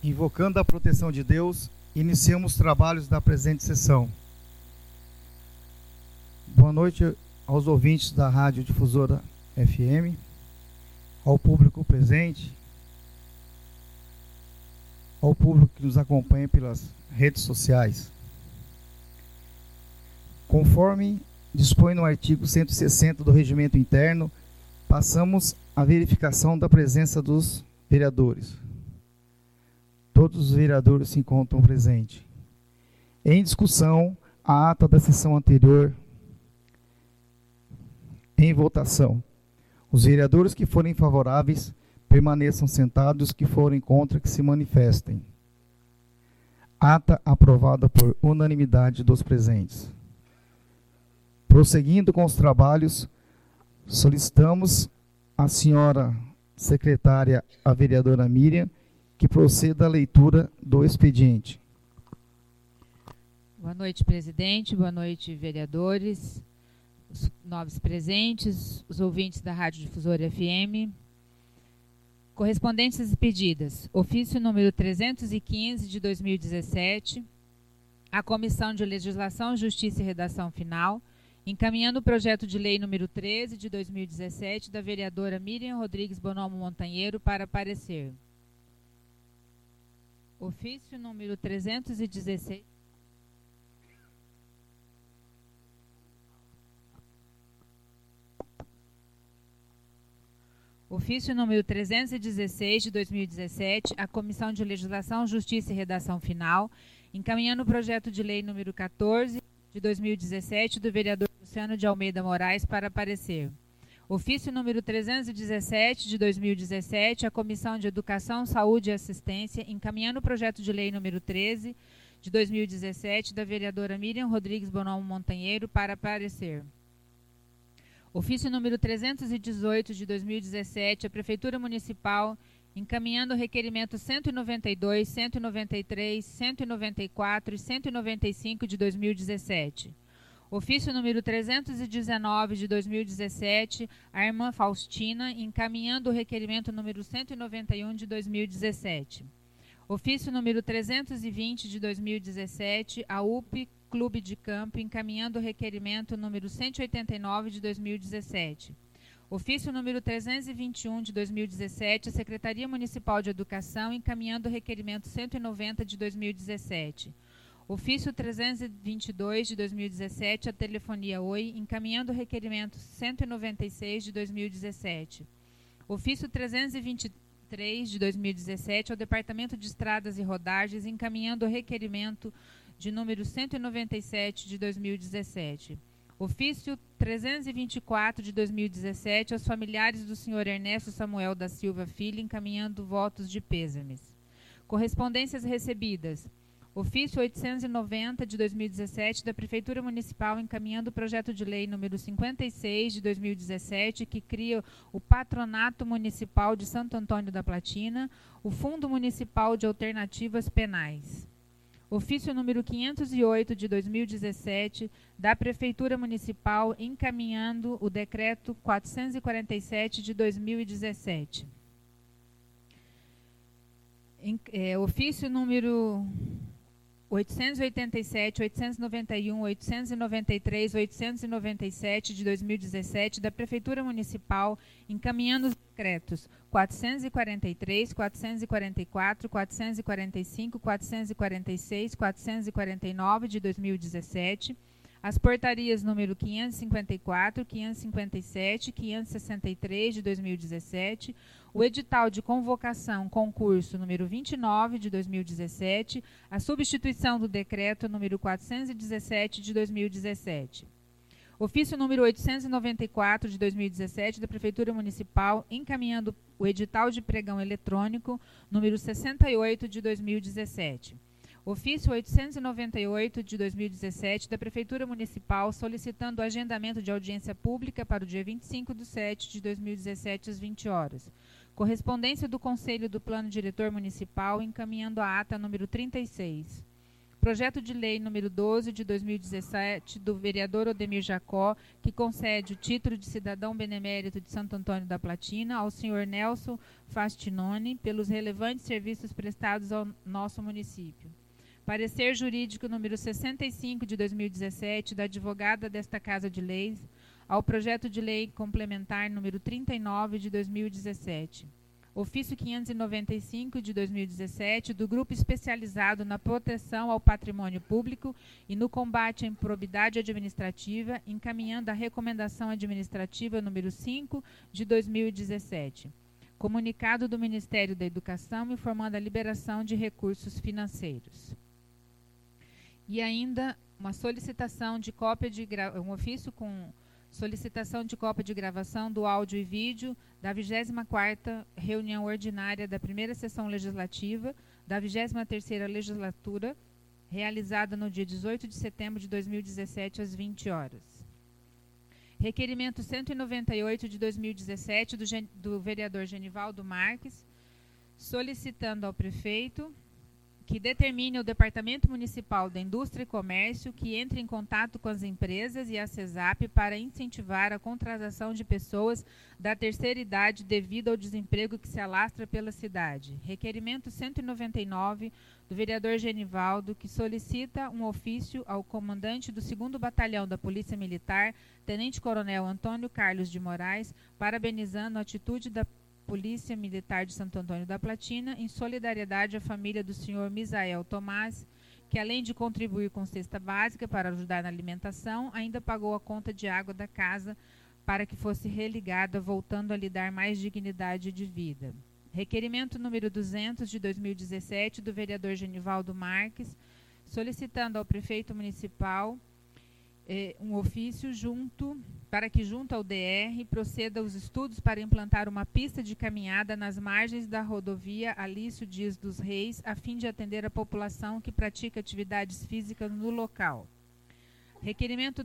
Invocando a proteção de Deus, iniciamos os trabalhos da presente sessão. Boa noite aos ouvintes da Rádio Difusora FM, ao público presente, ao público que nos acompanha pelas redes sociais. Conforme dispõe no artigo 160 do Regimento Interno, passamos à verificação da presença dos vereadores. Todos os vereadores se encontram presentes. Em discussão, a ata da sessão anterior. Em votação. Os vereadores que forem favoráveis permaneçam sentados, os que forem contra que se manifestem. Ata aprovada por unanimidade dos presentes. Prosseguindo com os trabalhos, solicitamos à senhora secretária, a vereadora Miriam, que proceda à leitura do expediente. Boa noite, presidente. Boa noite, vereadores, os nobres presentes, os ouvintes da Rádio Difusora FM. Correspondências e pedidas. Ofício número 315 de 2017, à Comissão de Legislação, Justiça e Redação Final, encaminhando o projeto de lei número 13 de 2017 da vereadora Miriam Rodrigues Bonomo Montanheiro para parecer. Ofício número 316. Ofício número 316 de 2017, à Comissão de Legislação, Justiça e Redação Final, encaminhando o projeto de lei número 14 de 2017 do vereador Luciano de Almeida Moraes para parecer. Ofício número 317 de 2017, à Comissão de Educação, Saúde e Assistência, encaminhando o projeto de lei número 13 de 2017 da vereadora Miriam Rodrigues Bonomo Montanheiro para parecer. Ofício número 318 de 2017, à Prefeitura Municipal, encaminhando o requerimento 192, 193, 194 e 195 de 2017. Ofício número 319 de 2017, à irmã Faustina, encaminhando o requerimento número 191 de 2017. Ofício número 320 de 2017, à UP Clube de Campo, encaminhando o requerimento número 189 de 2017. Ofício número 321 de 2017, à Secretaria Municipal de Educação, encaminhando o requerimento 190 de 2017. Ofício 322 de 2017, à Telefonia Oi, encaminhando o requerimento 196 de 2017. Ofício 323 de 2017, ao Departamento de Estradas e Rodagens, encaminhando o requerimento de número 197 de 2017. Ofício 324 de 2017, aos familiares do senhor Ernesto Samuel da Silva Filho, encaminhando votos de pêsames. Correspondências recebidas. Ofício 890 de 2017 da Prefeitura Municipal, encaminhando o projeto de lei número 56 de 2017, que cria o Patronato Municipal de Santo Antônio da Platina, o Fundo Municipal de Alternativas Penais. Ofício número 508 de 2017 da Prefeitura Municipal, encaminhando o decreto 447 de 2017. Ofício número 887, 891, 893, 897 de 2017 da Prefeitura Municipal, encaminhando os decretos 443, 444, 445, 446, 449 de 2017, as portarias número 554, 557, 563 de 2017, o edital de convocação concurso número 29 de 2017, a substituição do decreto número 417 de 2017. Ofício número 894 de 2017 da Prefeitura Municipal, encaminhando o edital de pregão eletrônico número 68 de 2017. Ofício 898 de 2017 da Prefeitura Municipal, solicitando o agendamento de audiência pública para o dia 25/7 de 2017 às 20 horas. Correspondência do Conselho do Plano Diretor Municipal, encaminhando a ata número 36. Projeto de lei número 12 de 2017 do vereador Odemir Jacó, que concede o título de cidadão benemérito de Santo Antônio da Platina ao senhor Nelson Fastinoni pelos relevantes serviços prestados ao nosso município. Parecer jurídico número 65 de 2017 da advogada desta Casa de Leis ao projeto de lei complementar número 39 de 2017. Ofício 595 de 2017 do Grupo Especializado na Proteção ao Patrimônio Público e no Combate à Improbidade Administrativa, encaminhando a Recomendação Administrativa número 5 de 2017. Comunicado do Ministério da Educação informando a liberação de recursos financeiros. E ainda uma solicitação de cópia de um ofício com solicitação de cópia de gravação do áudio e vídeo da 24ª reunião ordinária da primeira sessão legislativa da 23ª legislatura, realizada no dia 18 de setembro de 2017, às 20 horas. Requerimento 198 de 2017 do vereador Genivaldo Marques, solicitando ao prefeito que determine ao Departamento Municipal da Indústria e Comércio que entre em contato com as empresas e a CESAP para incentivar a contratação de pessoas da terceira idade devido ao desemprego que se alastra pela cidade. Requerimento 199 do vereador Genivaldo, que solicita um ofício ao comandante do 2º Batalhão da Polícia Militar, Tenente-Coronel Antônio Carlos de Moraes, parabenizando a atitude da Polícia Militar de Santo Antônio da Platina, em solidariedade à família do senhor Misael Tomás, que além de contribuir com cesta básica para ajudar na alimentação, ainda pagou a conta de água da casa para que fosse religada, voltando a lhe dar mais dignidade de vida. Requerimento número 200 de 2017 do vereador Genivaldo Marques, solicitando ao prefeito municipal um ofício para que junto ao DR proceda os estudos para implantar uma pista de caminhada nas margens da rodovia Alício Dias dos Reis, a fim de atender a população que pratica atividades físicas no local. Requerimento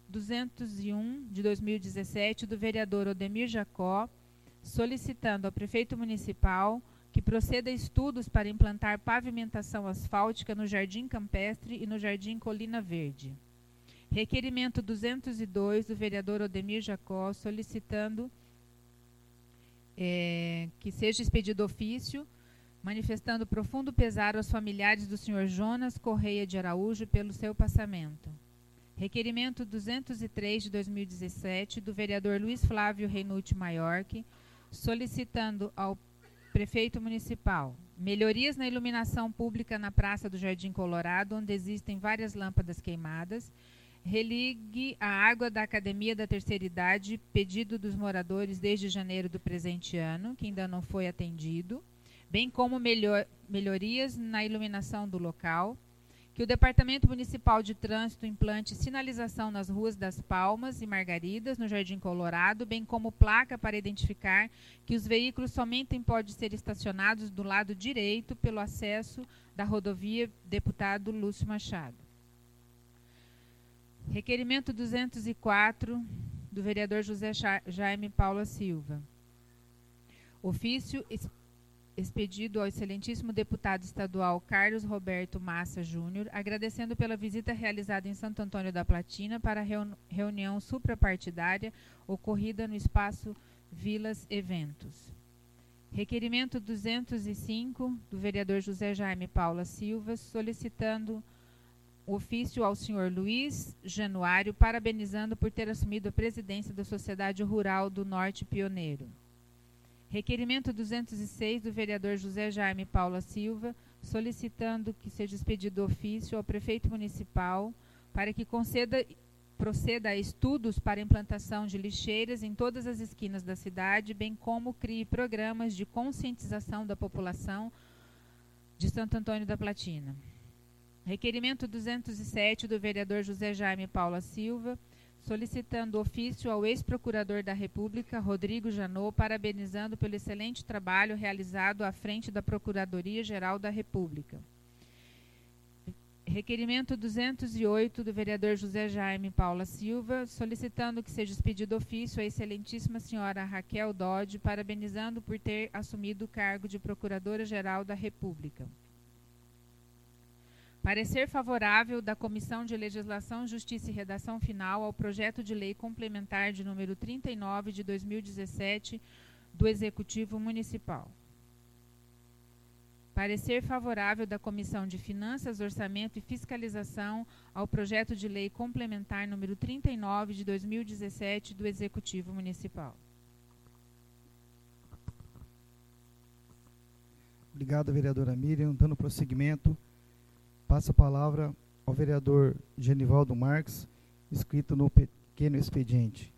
201 de 2017 do vereador Odemir Jacó, solicitando ao prefeito municipal que proceda a estudos para implantar pavimentação asfáltica no Jardim Campestre e no Jardim Colina Verde. Requerimento 202 do vereador Odemir Jacó, solicitando que seja expedido ofício, manifestando profundo pesar aos familiares do senhor Jonas Correia de Araújo pelo seu passamento. Requerimento 203 de 2017 do vereador Luiz Flávio Reinucci Maiorque, solicitando ao prefeito municipal melhorias na iluminação pública na Praça do Jardim Colorado, onde existem várias lâmpadas queimadas, religue a água da Academia da Terceira Idade, pedido dos moradores desde janeiro do presente ano, que ainda não foi atendido, bem como melhorias na iluminação do local, que o Departamento Municipal de Trânsito implante sinalização nas ruas das Palmas e Margaridas, no Jardim Colorado, bem como placa para identificar que os veículos somente podem ser estacionados do lado direito pelo acesso da rodovia Deputado Lúcio Machado. Requerimento 204 do vereador José Jaime Paula Silva. Ofício expedido ao excelentíssimo deputado estadual Carlos Roberto Massa Júnior, agradecendo pela visita realizada em Santo Antônio da Platina para a reunião suprapartidária ocorrida no espaço Vilas Eventos. Requerimento 205 do vereador José Jaime Paula Silva, solicitando ofício ao senhor Luiz Januário, parabenizando por ter assumido a presidência da Sociedade Rural do Norte Pioneiro. Requerimento 206 do vereador José Jaime Paula Silva, solicitando que seja expedido ofício ao prefeito municipal para que proceda a estudos para implantação de lixeiras em todas as esquinas da cidade, bem como crie programas de conscientização da população de Santo Antônio da Platina. Requerimento 207 do vereador José Jaime Paula Silva, solicitando ofício ao ex-procurador da República, Rodrigo Janot, parabenizando pelo excelente trabalho realizado à frente da Procuradoria-Geral da República. Requerimento 208 do vereador José Jaime Paula Silva, solicitando que seja expedido ofício à excelentíssima senhora Raquel Dodge, parabenizando por ter assumido o cargo de Procuradora-Geral da República. Parecer favorável da Comissão de Legislação, Justiça e Redação Final ao projeto de lei complementar de número 39 de 2017 do Executivo Municipal. Parecer favorável da Comissão de Finanças, Orçamento e Fiscalização ao projeto de lei complementar número 39 de 2017 do Executivo Municipal. Obrigado, vereadora Miriam. Dando prosseguimento, passo a palavra ao vereador Genivaldo Marques, escrito no pequeno expediente.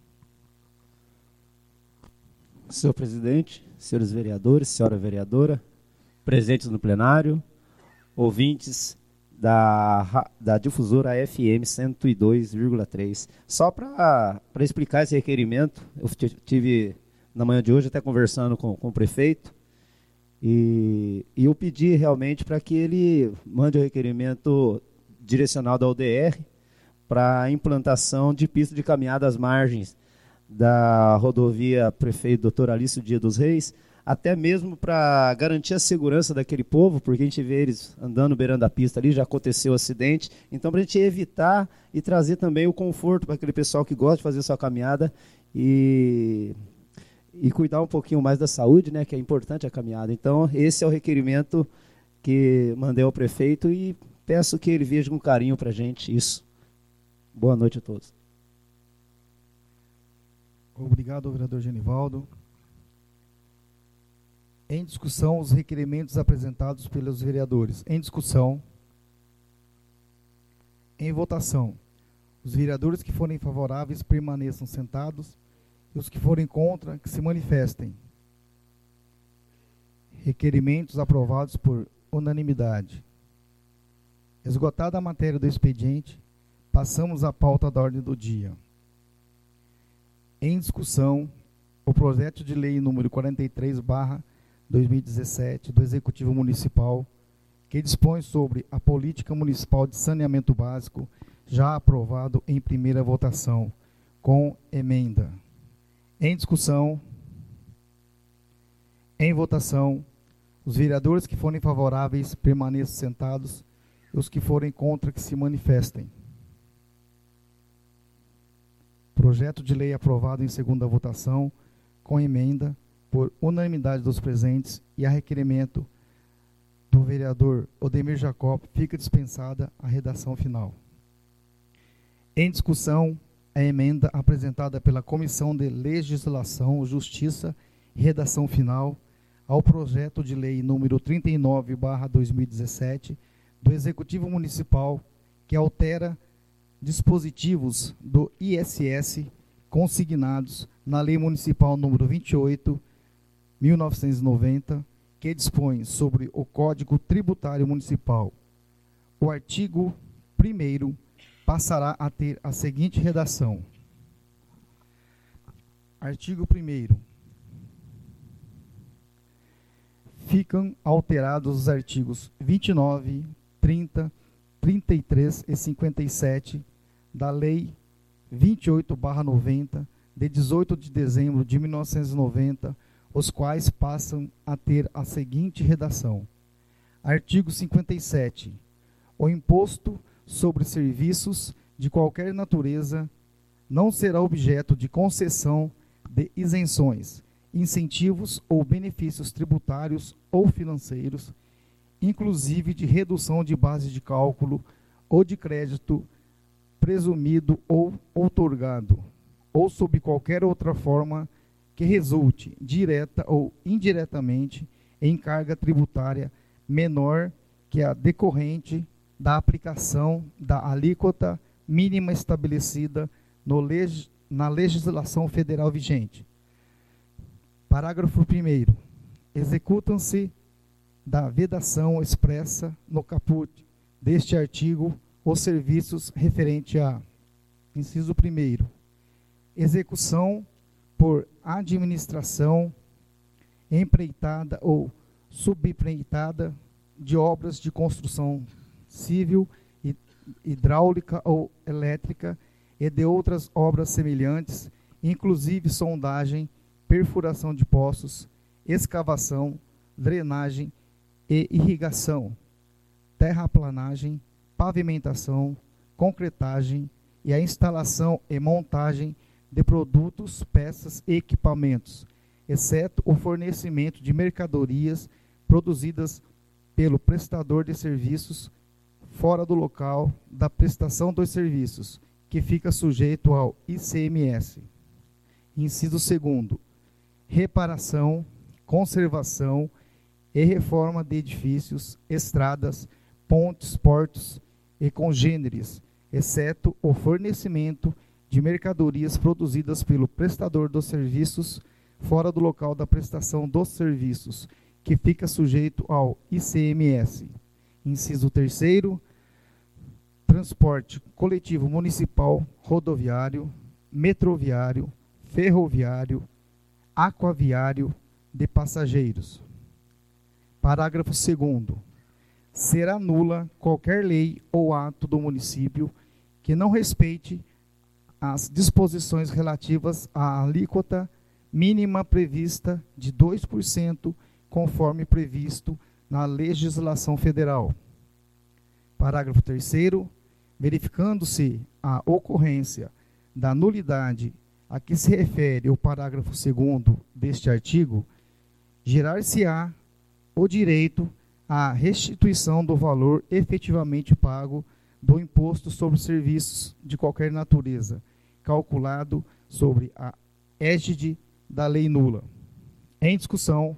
Senhor presidente, senhores vereadores, senhora vereadora, presentes no plenário, ouvintes da difusora FM 102,3. Só para explicar esse requerimento, eu tive na manhã de hoje até conversando com o prefeito, e eu pedi realmente para que ele mande o requerimento direcional da UDR para a implantação de pista de caminhada às margens da rodovia Prefeito Dr. Alício Dias dos Reis, até mesmo para garantir a segurança daquele povo, porque a gente vê eles andando beirando a pista ali, já aconteceu acidente, então para a gente evitar e trazer também o conforto para aquele pessoal que gosta de fazer sua caminhada e cuidar um pouquinho mais da saúde, né, que é importante a caminhada. Então, esse é o requerimento que mandei ao prefeito e peço que ele veja com carinho para a gente isso. Boa noite a todos. Obrigado, vereador Genivaldo. Em discussão, os requerimentos apresentados pelos vereadores. Em discussão. Em votação. Os vereadores que forem favoráveis permaneçam sentados e os que forem contra, que se manifestem. Requerimentos aprovados por unanimidade. Esgotada a matéria do expediente, passamos à pauta da ordem do dia. Em discussão, o projeto de lei número 43/2017 do Executivo Municipal, que dispõe sobre a política municipal de saneamento básico, já aprovado em primeira votação, com emenda. Em discussão, em votação, os vereadores que forem favoráveis permaneçam sentados e os que forem contra que se manifestem. Projeto de lei aprovado em segunda votação, com emenda, por unanimidade dos presentes e a requerimento do vereador Odemir Jacob, fica dispensada a redação final. Em discussão, a emenda apresentada pela Comissão de Legislação, Justiça e Redação Final ao projeto de lei número 39/2017 do Executivo Municipal, que altera dispositivos do ISS consignados na Lei Municipal número 28/1990, que dispõe sobre o Código Tributário Municipal. O artigo 1º passará a ter a seguinte redação. Artigo 1º. Ficam alterados os artigos 29, 30, 33 e 57 da Lei 28/90, de 18 de dezembro de 1990, os quais passam a ter a seguinte redação. Artigo 57. O imposto sobre serviços de qualquer natureza não será objeto de concessão de isenções, incentivos ou benefícios tributários ou financeiros, inclusive de redução de base de cálculo ou de crédito presumido ou outorgado, ou sob qualquer outra forma que resulte, direta ou indiretamente, em carga tributária menor que a decorrente da aplicação da alíquota mínima estabelecida na legislação federal vigente. Parágrafo 1º. Executam-se da vedação expressa no caput deste artigo os serviços referente a: inciso 1º, execução por administração, empreitada ou subempreitada de obras de construção civil, hidráulica ou elétrica e de outras obras semelhantes, inclusive sondagem, perfuração de poços, escavação, drenagem e irrigação, terraplanagem, pavimentação, concretagem e a instalação e montagem de produtos, peças e equipamentos, exceto o fornecimento de mercadorias produzidas pelo prestador de serviços fora do local da prestação dos serviços, que fica sujeito ao ICMS. Inciso 2º, reparação, conservação e reforma de edifícios, estradas, pontes, portos e congêneres, exceto o fornecimento de mercadorias produzidas pelo prestador dos serviços fora do local da prestação dos serviços, que fica sujeito ao ICMS. Inciso 3º, transporte coletivo municipal, rodoviário, metroviário, ferroviário, aquaviário de passageiros. Parágrafo 2º. Será nula qualquer lei ou ato do município que não respeite as disposições relativas à alíquota mínima prevista de 2%, conforme previsto na legislação federal. Parágrafo 3º. Verificando-se a ocorrência da nulidade a que se refere o parágrafo 2º deste artigo, gerar-se-á o direito à restituição do valor efetivamente pago do imposto sobre serviços de qualquer natureza, calculado sobre a égide da lei nula. Em discussão.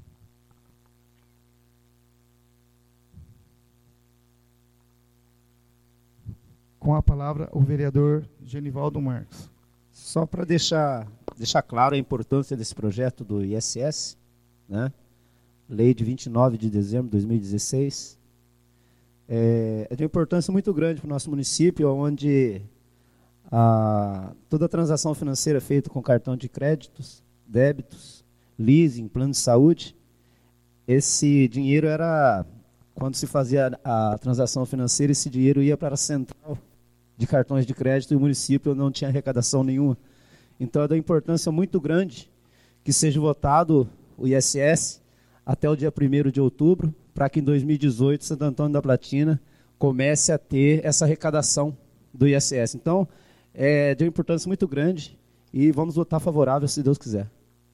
Com a palavra, o vereador Genivaldo Marques. Só para deixar claro a importância desse projeto do ISS, né? Lei de 29 de dezembro de 2016, é de uma importância muito grande para o nosso município, onde toda a transação financeira é feita com cartão de créditos, débitos, leasing, plano de saúde. Esse dinheiro era, quando se fazia a transação financeira, esse dinheiro ia para a central de cartões de crédito e o município não tinha arrecadação nenhuma. Então é de uma importância muito grande que seja votado o ISS até o dia 1º de outubro, para que em 2018 Santo Antônio da Platina comece a ter essa arrecadação do ISS. Então, é de uma importância muito grande e vamos votar favorável, se Deus quiser.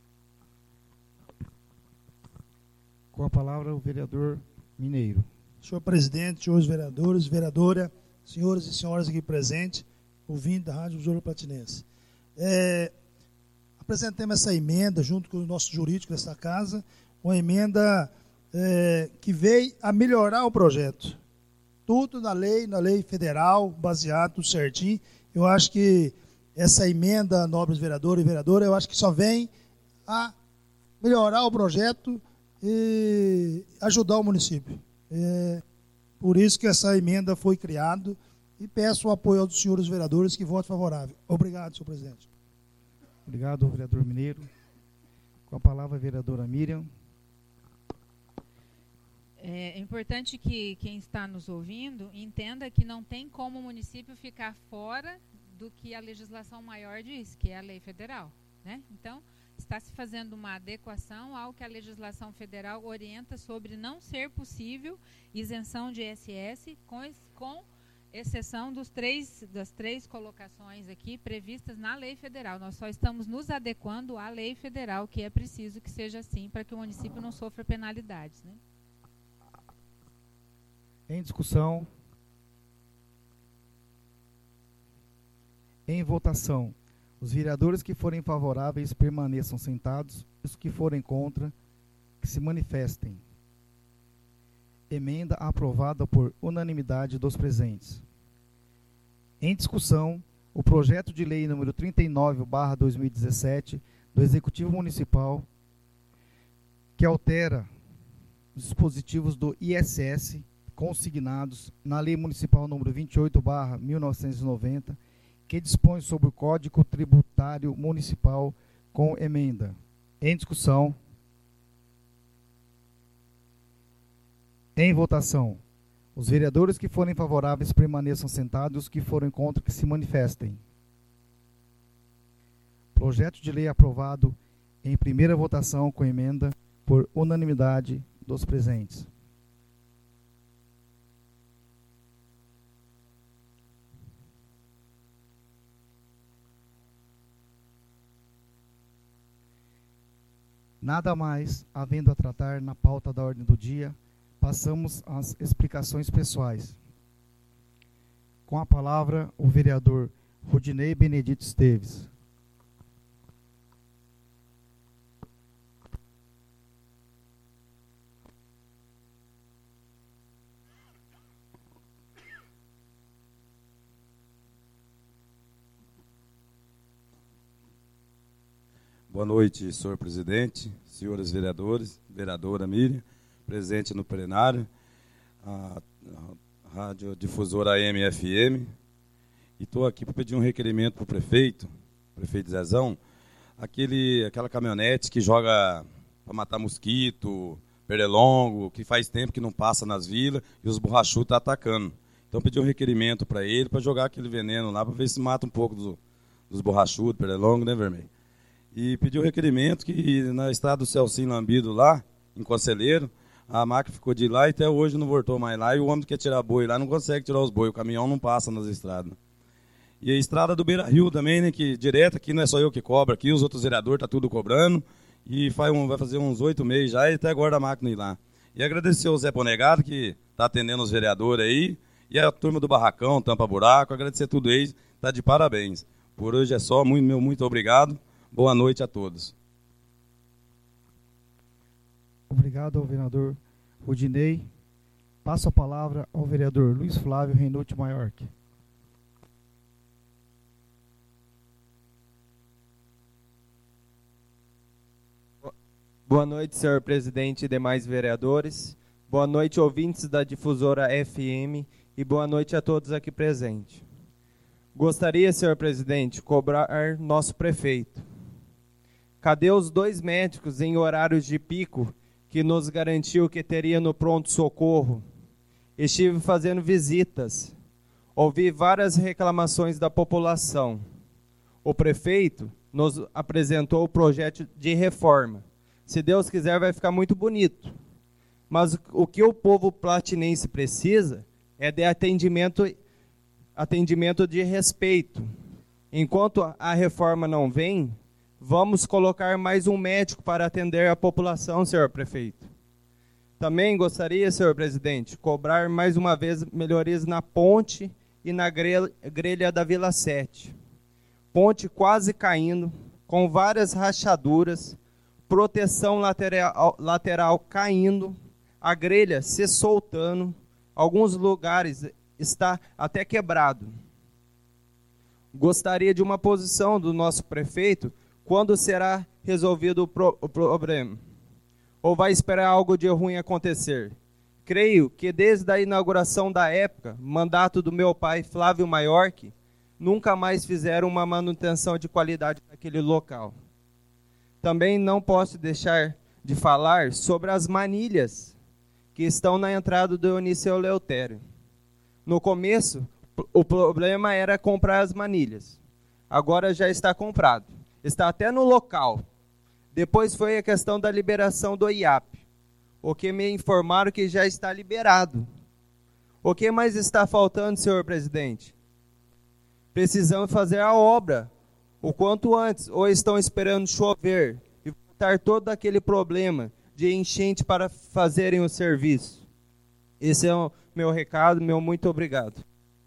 Com a palavra, o vereador Mineiro. Senhor presidente, senhores vereadores, vereadora, senhoras e senhoras aqui presentes, ouvintes da Rádio Júlio Platinense. Apresentamos essa emenda junto com o nosso jurídico dessa casa, uma emenda que veio a melhorar o projeto. Tudo na lei federal, baseado, tudo certinho. Eu acho que essa emenda, nobres vereadores e vereadoras, eu acho que só vem a melhorar o projeto e ajudar o município. Por isso que essa emenda foi criada e peço o apoio aos senhores vereadores que votem favorável. Obrigado, senhor presidente. Obrigado, vereador Mineiro. Com a palavra, a vereadora Miriam. É importante que quem está nos ouvindo entenda que não tem como o município ficar fora do que a legislação maior diz, que é a lei federal, né? Então, está se fazendo uma adequação ao que a legislação federal orienta sobre não ser possível isenção de ISS, com exceção das três colocações aqui previstas na lei federal. Nós só estamos nos adequando à lei federal, que é preciso que seja assim, para que o município não sofra penalidades, né? Em discussão. Em votação. Os vereadores que forem favoráveis permaneçam sentados. Os que forem contra, que se manifestem. Emenda aprovada por unanimidade dos presentes. Em discussão, o projeto de lei número 39/2017 do Executivo Municipal, que altera os dispositivos do ISS consignados na Lei Municipal número 28/1990, que dispõe sobre o Código Tributário Municipal, com emenda. Em discussão. Em votação. Os vereadores que forem favoráveis permaneçam sentados, os que forem contra, que se manifestem. Projeto de lei aprovado em primeira votação com emenda por unanimidade dos presentes. Nada mais havendo a tratar na pauta da ordem do dia, passamos às explicações pessoais. Com a palavra, o vereador Rudinei Benedito Esteves. Boa noite, senhor presidente, senhores vereadores, vereadora Miriam, presente no plenário, a radiodifusora AM e FM. E estou aqui para pedir um requerimento para o prefeito Zezão, aquela caminhonete que joga para matar mosquito, pernilongo, que faz tempo que não passa nas vilas e os borrachudos estão atacando. Então pedi um requerimento para ele, para jogar aquele veneno lá, para ver se mata um pouco dos borrachudos, pernilongo, né, Vermelho? E pediu um requerimento que na estrada do Celcinho Lambido lá, em Conselheiro, a máquina ficou de lá e até hoje não voltou mais lá, e o homem que quer tirar boi lá não consegue tirar os boi, o caminhão não passa nas estradas. E a estrada do Beira Rio também, né, que direto aqui não é só eu que cobro aqui, os outros vereadores tá tudo cobrando, e vai fazer uns 8 meses já, e até agora a máquina ir lá. E agradecer ao Zé Ponegado, que está atendendo os vereadores aí, e a turma do Barracão, Tampa Buraco, agradecer tudo eles, tá de parabéns. Por hoje é só, muito obrigado. Boa noite a todos. Obrigado ao vereador Rudinei. Passo a palavra ao vereador Luiz Flávio Reynold Maiorque. Boa noite, senhor presidente e demais vereadores. Boa noite, ouvintes da difusora FM, e boa noite a todos aqui presentes. Gostaria, senhor presidente, cobrar nosso prefeito. Cadê os 2 médicos em horários de pico que nos garantiu que teria no pronto-socorro? Estive fazendo visitas. Ouvi várias reclamações da população. O prefeito nos apresentou o projeto de reforma. Se Deus quiser, vai ficar muito bonito. Mas o que o povo platinense precisa é de atendimento de respeito. Enquanto a reforma não vem, vamos colocar mais um médico para atender a população, senhor prefeito. Também gostaria, senhor presidente, cobrar mais uma vez melhorias na ponte e na grelha da Vila 7. Ponte quase caindo, com várias rachaduras, proteção lateral caindo, a grelha se soltando, alguns lugares está até quebrado. Gostaria de uma posição do nosso prefeito. Quando será resolvido o problema? Ou vai esperar algo de ruim acontecer? Creio que desde a inauguração da época, mandato do meu pai, Flávio Maiorque, nunca mais fizeram uma manutenção de qualidade naquele local. Também não posso deixar de falar sobre as manilhas que estão na entrada do Eunício Eleutério. No começo, o problema era comprar as manilhas. Agora já está comprado. Está até no local. Depois foi a questão da liberação do IAP, o que me informaram que já está liberado. O que mais está faltando, senhor presidente? Precisamos fazer a obra o quanto antes, ou estão esperando chover e voltar todo aquele problema de enchente para fazerem o serviço. Esse é o meu recado, muito obrigado.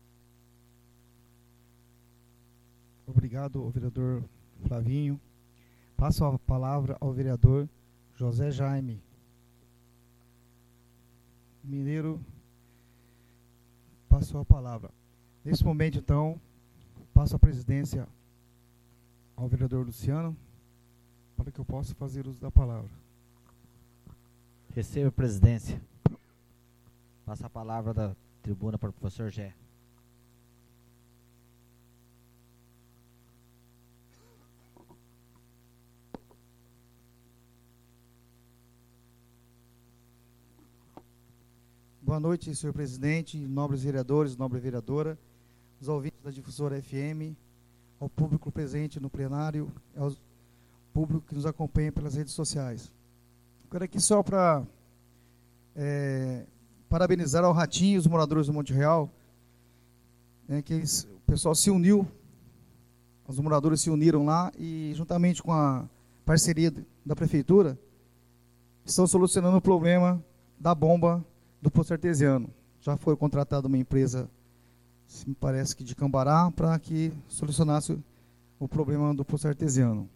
Obrigado, vereador Flavinho. Passo a palavra ao vereador José Jaime Mineiro. Passou a palavra. Nesse momento, então, passo a presidência ao vereador Luciano, para que eu possa fazer uso da palavra. Receba a presidência. Passa a palavra da tribuna para o professor Gé. Boa noite, senhor presidente, nobres vereadores, nobre vereadora, os ouvintes da difusora FM, ao público presente no plenário, ao público que nos acompanha pelas redes sociais. Eu quero aqui só para parabenizar ao Ratinho e os moradores do Monte Real, que o pessoal se uniu, os moradores se uniram lá e, juntamente com a parceria da prefeitura, estão solucionando o problema da bomba do Poço Artesiano. Já foi contratada uma empresa, me parece que de Cambará, para que solucionasse o problema do Poço Artesiano.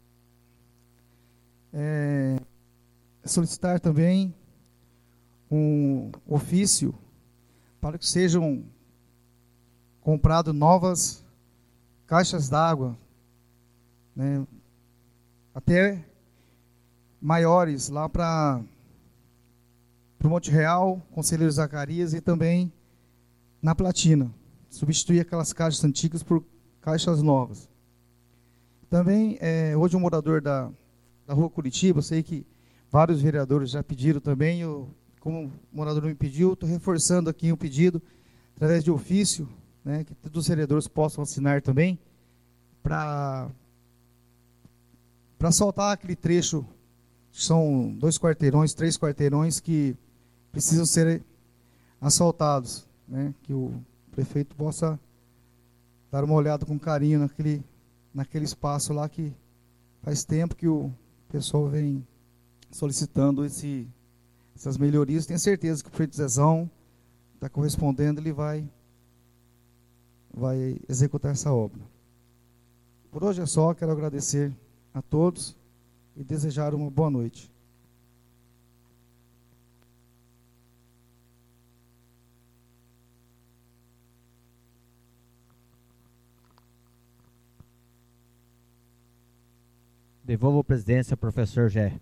Solicitar também um ofício para que sejam compradas novas caixas d'água, né, até maiores, lá para o Monte Real, Conselheiro Zacarias e também na Platina. Substituir aquelas caixas antigas por caixas novas. Também, hoje um morador da Rua Curitiba, eu sei que vários vereadores já pediram também, como o morador me pediu, estou reforçando aqui o pedido, através de ofício, né, que todos os vereadores possam assinar também, para asfaltar aquele trecho, são 2 quarteirões, 3 quarteirões que precisam ser asfaltados, né, que o prefeito possa dar uma olhada com carinho naquele espaço lá que faz tempo que o pessoal vem solicitando essas melhorias. Tenho certeza que o prefeito Zezão está correspondendo, ele vai executar essa obra. Por hoje é só, quero agradecer a todos e desejar uma boa noite. Devolvo a presidência ao professor Gé.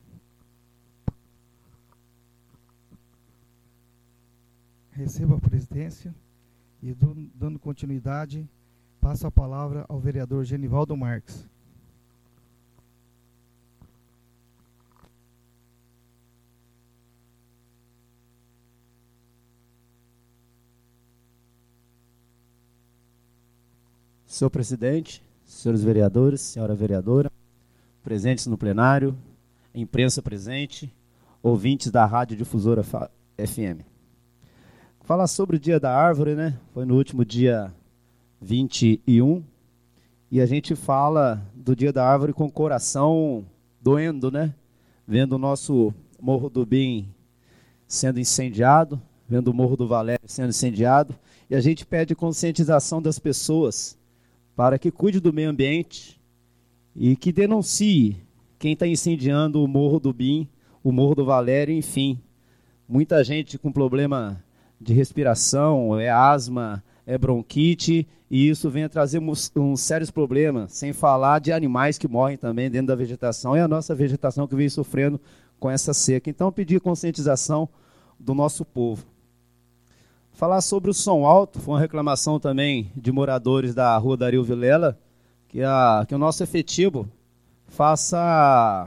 Recebo a presidência e, dando continuidade, passo a palavra ao vereador Genivaldo Marques. Senhor presidente, senhores vereadores, senhora vereadora, presentes no plenário, imprensa presente, ouvintes da Rádio Difusora FM. Falar sobre o Dia da Árvore, né? Foi no último dia 21, e a gente fala do Dia da Árvore com o coração doendo, né? Vendo o nosso Morro do Bim sendo incendiado, vendo o Morro do Valério sendo incendiado, e a gente pede conscientização das pessoas para que cuide do meio ambiente e que denuncie quem está incendiando o Morro do Bim, o Morro do Valério, enfim. Muita gente com problema de respiração, asma, bronquite, e isso vem a trazer uns sérios problemas, sem falar de animais que morrem também dentro da vegetação, e a nossa vegetação que vem sofrendo com essa seca. Então, pedir conscientização do nosso povo. Falar sobre o som alto, foi uma reclamação também de moradores da Rua Dario Vilela, que o nosso efetivo faça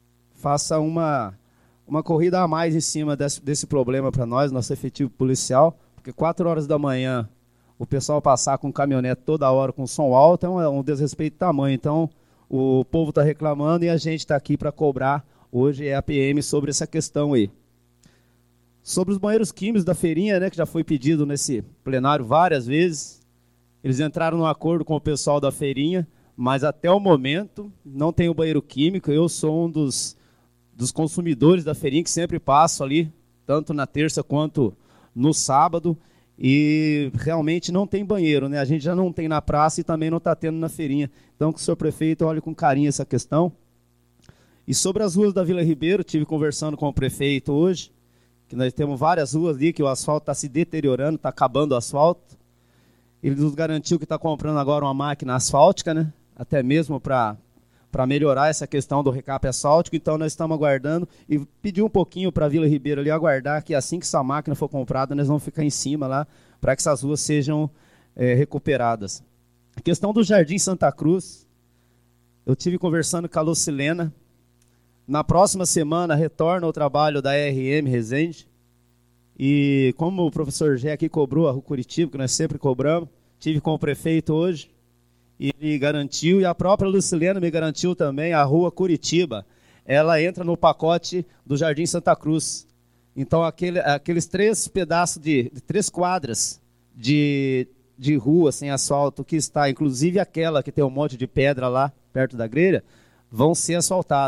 uma corrida a mais em cima desse problema para nós, nosso efetivo policial, porque 4 horas da manhã o pessoal passar com caminhonete toda hora com som alto é um desrespeito tamanho. Então, o povo está reclamando e a gente está aqui para cobrar hoje a PM sobre essa questão aí. Sobre os banheiros químicos da feirinha, né, que já foi pedido nesse plenário várias vezes, eles entraram num acordo com o pessoal da feirinha, mas até o momento não tem o banheiro químico. Eu sou um dos consumidores da feirinha, que sempre passo ali, tanto na terça quanto no sábado, e realmente não tem banheiro, né? A gente já não tem na praça e também não está tendo na feirinha. Então, que o senhor prefeito olhe com carinho essa questão. E sobre as ruas da Vila Ribeiro, tive conversando com o prefeito hoje, que nós temos várias ruas ali que o asfalto está se deteriorando, está acabando o asfalto. Ele nos garantiu que está comprando agora uma máquina asfáltica, né? Até mesmo para melhorar essa questão do recape asfáltico. Então nós estamos aguardando e pedir um pouquinho para a Vila Ribeiro ali aguardar que assim que essa máquina for comprada, nós vamos ficar em cima lá para que essas ruas sejam recuperadas. A questão do Jardim Santa Cruz, eu tive conversando com a Lucilena. Na próxima semana retorna o trabalho da RM Resende. E como o professor Gé aqui cobrou a Rua Curitiba, que nós sempre cobramos, tive com o prefeito hoje, e ele garantiu, e a própria Lucilena me garantiu também, a Rua Curitiba, ela entra no pacote do Jardim Santa Cruz. Então aqueles 3 pedaços de 3 quadras de rua sem asfalto que está, inclusive aquela que tem um monte de pedra lá perto da grelha, vão ser asfaltadas.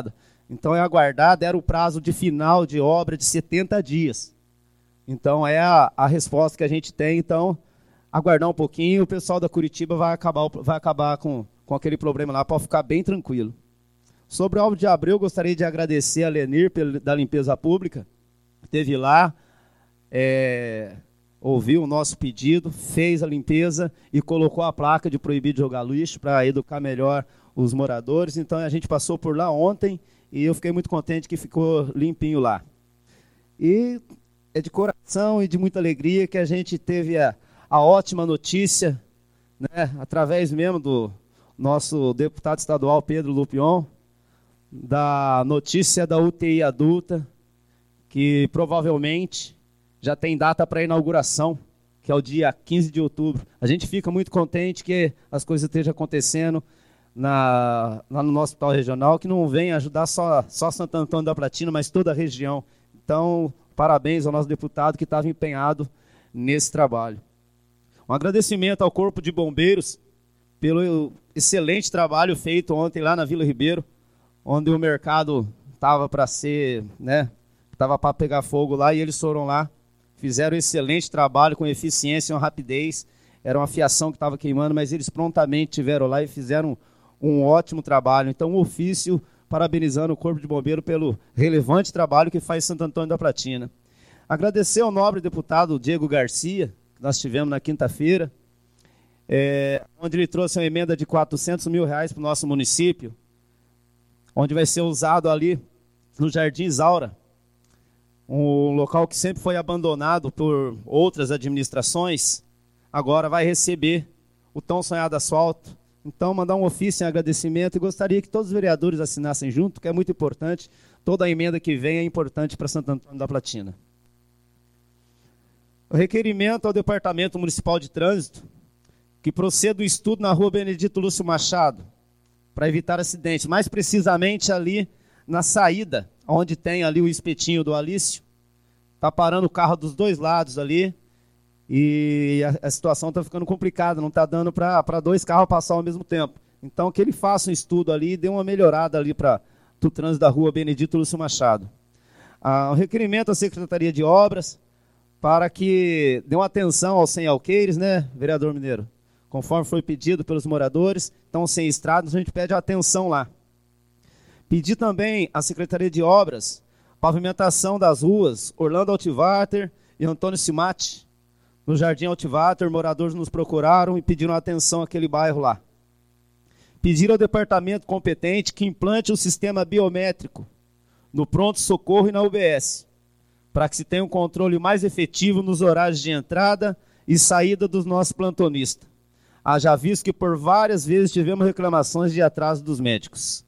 Então é aguardado, era o prazo de final de obra de 70 dias. Então é a resposta que a gente tem. Então, aguardar um pouquinho, o pessoal da Curitiba vai acabar com aquele problema lá, para ficar bem tranquilo. Sobre o Alvo de Abreu, gostaria de agradecer a Lenir da Limpeza Pública, que esteve lá, ouviu o nosso pedido, fez a limpeza e colocou a placa de proibido jogar lixo para educar melhor os moradores. Então a gente passou por lá ontem e eu fiquei muito contente que ficou limpinho lá. E é de coração e de muita alegria que a gente teve a ótima notícia, né, através mesmo do nosso deputado estadual Pedro Lupion, da notícia da UTI adulta, que provavelmente já tem data para inauguração, que é o dia 15 de outubro. A gente fica muito contente que as coisas estejam acontecendo lá no nosso hospital regional, que não vem ajudar só Santo Antônio da Platina, mas toda a região. Então, parabéns ao nosso deputado que estava empenhado nesse trabalho. Um agradecimento ao Corpo de Bombeiros pelo excelente trabalho feito ontem lá na Vila Ribeiro, onde o mercado estava para ser, né, estava para pegar fogo lá, e eles foram lá, fizeram um excelente trabalho com eficiência e uma rapidez. Era uma fiação que estava queimando, mas eles prontamente estiveram lá e fizeram um ótimo trabalho. Então, um ofício parabenizando o Corpo de Bombeiro pelo relevante trabalho que faz Santo Antônio da Platina. Agradecer ao nobre deputado Diego Garcia, que nós tivemos na quinta-feira, onde ele trouxe uma emenda de R$400 mil para o nosso município, onde vai ser usado ali no Jardim Isaura, um local que sempre foi abandonado por outras administrações, agora vai receber o tão sonhado asfalto. Então, mandar um ofício em agradecimento, e gostaria que todos os vereadores assinassem junto, que é muito importante. Toda a emenda que vem é importante para Santo Antônio da Platina. O requerimento ao Departamento Municipal de Trânsito, que proceda o estudo na rua Benedito Lúcio Machado, para evitar acidentes, mais precisamente ali na saída, onde tem ali o espetinho do Alício. Está parando o carro dos dois lados ali, e a situação está ficando complicada, não está dando para dois carros passar ao mesmo tempo. Então, que ele faça um estudo ali e dê uma melhorada ali para o trânsito da rua Benedito Lúcio Machado. Um requerimento à Secretaria de Obras para que dê uma atenção aos sem alqueires, né, vereador Mineiro? Conforme foi pedido pelos moradores, estão sem estradas, a gente pede atenção lá. Pedir também à Secretaria de Obras pavimentação das ruas Orlando Altivater e Antônio Simati. No Jardim Altivater, moradores nos procuraram e pediram atenção àquele bairro lá. Pedir ao departamento competente que implante o sistema biométrico no pronto-socorro e na UBS, para que se tenha um controle mais efetivo nos horários de entrada e saída dos nossos plantonistas. Haja visto que por várias vezes tivemos reclamações de atraso dos médicos.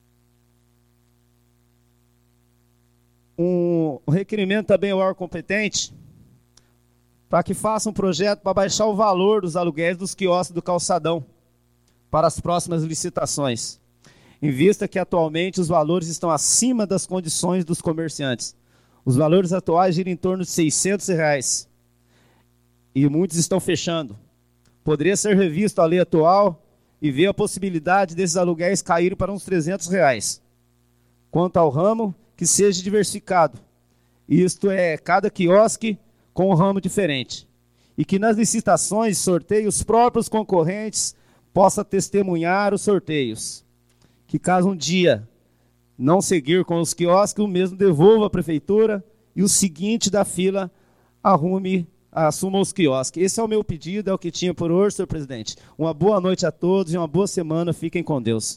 Um requerimento também ao órgão competente para que faça um projeto para baixar o valor dos aluguéis dos quiosques do calçadão para as próximas licitações, em vista que atualmente os valores estão acima das condições dos comerciantes. Os valores atuais giram em torno de R$600 e muitos estão fechando. Poderia ser revisto a lei atual e ver a possibilidade desses aluguéis caírem para uns R$300. Quanto ao ramo, que seja diversificado. Isto é, cada quiosque com um ramo diferente. E que nas licitações, sorteios, os próprios concorrentes possam testemunhar os sorteios. Que caso um dia não seguir com os quiosques, o mesmo devolva à prefeitura e o seguinte da fila assuma os quiosques. Esse é o meu pedido, é o que tinha por hoje, senhor presidente. Uma boa noite a todos e uma boa semana. Fiquem com Deus.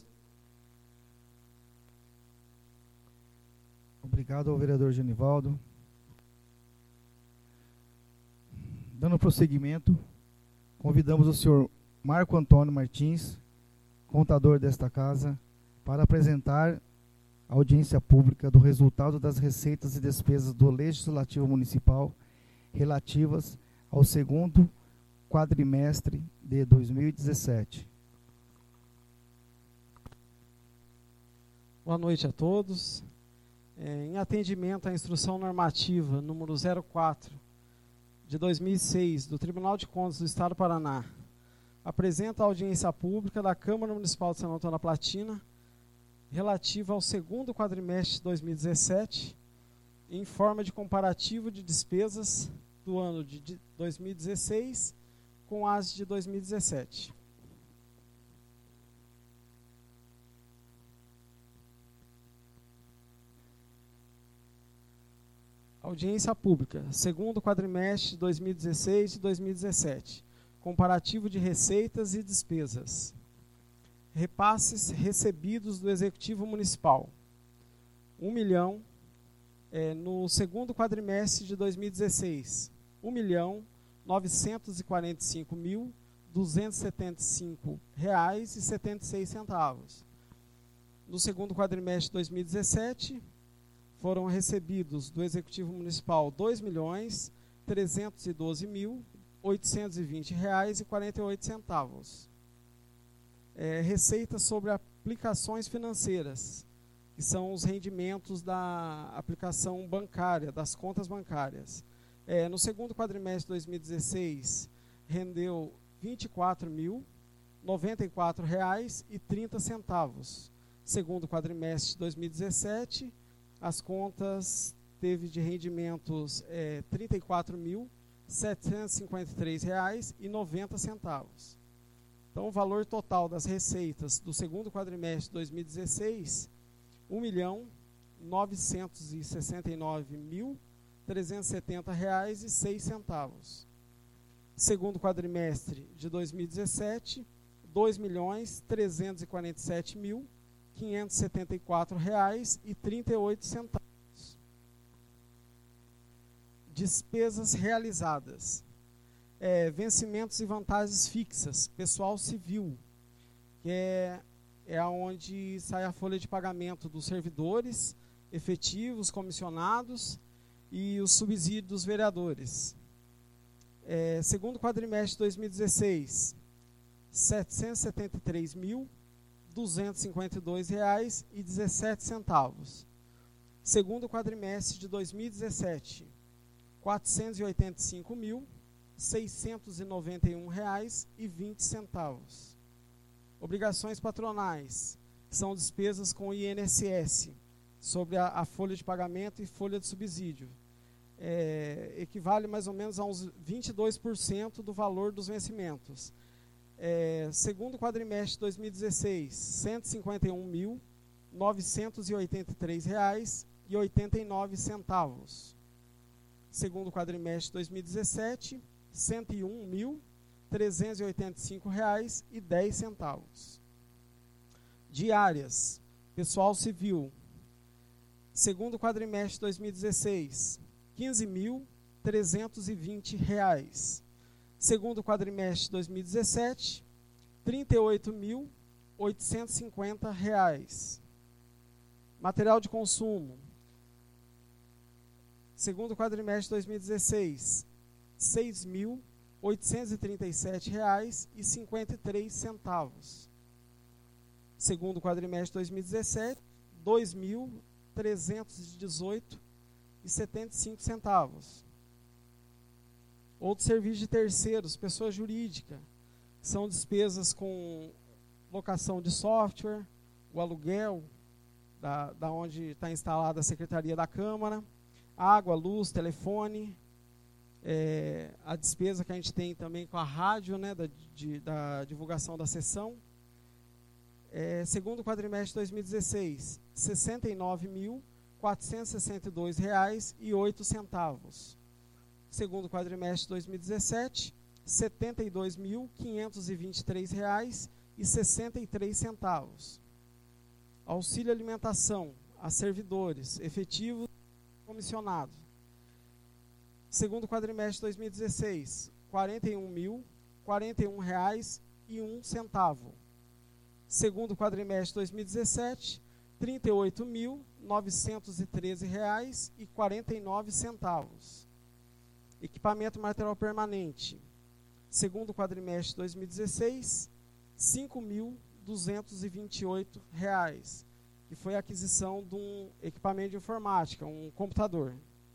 Obrigado ao vereador Genivaldo. Dando prosseguimento, convidamos o senhor Marco Antônio Martins, contador desta casa, para apresentar a audiência pública do resultado das receitas e despesas do Legislativo Municipal relativas ao segundo quadrimestre de 2017. Boa noite a todos. Em atendimento à instrução normativa número 04 de 2006 do Tribunal de Contas do Estado do Paraná, apresenta a audiência pública da Câmara Municipal de Santo Antônio da Platina relativa ao segundo quadrimestre de 2017, em forma de comparativo de despesas do ano de 2016 com as de 2017. Audiência pública, segundo quadrimestre de 2016 e 2017. Comparativo de receitas e despesas. Repasses recebidos do Executivo Municipal. 1 milhão no segundo quadrimestre de 2016. 1.945.275 reais e 76 centavos. No segundo quadrimestre de 2017, foram recebidos do Executivo Municipal R$ 2.312.820 reais e 48 centavos. Receita sobre aplicações financeiras, que são os rendimentos da aplicação bancária, das contas bancárias. No segundo quadrimestre de 2016, rendeu R$ 24.094,30. Segundo quadrimestre de 2017, as contas teve de rendimentos R$ 34.753,90. Então, o valor total das receitas do segundo quadrimestre de 2016, R$ 1.969.370,06. Segundo quadrimestre de 2017, R$ 2.347.574,38. Despesas realizadas. Vencimentos e vantagens fixas, pessoal civil, que é onde sai a folha de pagamento dos servidores, efetivos, comissionados e o subsídio dos vereadores. Segundo quadrimestre de 2016, R$ 773.252,17. Segundo quadrimestre de 2017, R$ 485.691,20. Obrigações patronais, que são despesas com INSS, sobre a folha de pagamento e folha de subsídio. Equivale mais ou menos a uns 22% do valor dos vencimentos. Segundo quadrimestre de 2016, R$ 151.983,89. Segundo quadrimestre de 2017, R$ 101.385,10. Diárias, pessoal civil. Segundo quadrimestre de 2016, R$ 15.320. Segundo quadrimestre de 2017, R$ 38.850. Material de consumo. Segundo quadrimestre de 2016, R$ 6.837,53. Segundo quadrimestre de 2017, R$ 2.318,75. Outros serviços de terceiros, pessoa jurídica, são despesas com locação de software, o aluguel da onde está instalada a Secretaria da Câmara, água, luz, telefone, a despesa que a gente tem também com a rádio, né, da divulgação da sessão. Segundo quadrimestre de 2016, R$ 69.462,08. Segundo quadrimestre de 2017, R$ 72.523,63. Auxílio alimentação a servidores, efetivos e comissionados. Segundo quadrimestre de 2016, R$ 41.041,01. Segundo quadrimestre de 2017, R$ 38.913,49. Equipamento material permanente. Segundo quadrimestre de 2016, R$ 5.228, que foi a aquisição de um equipamento de informática, um computador.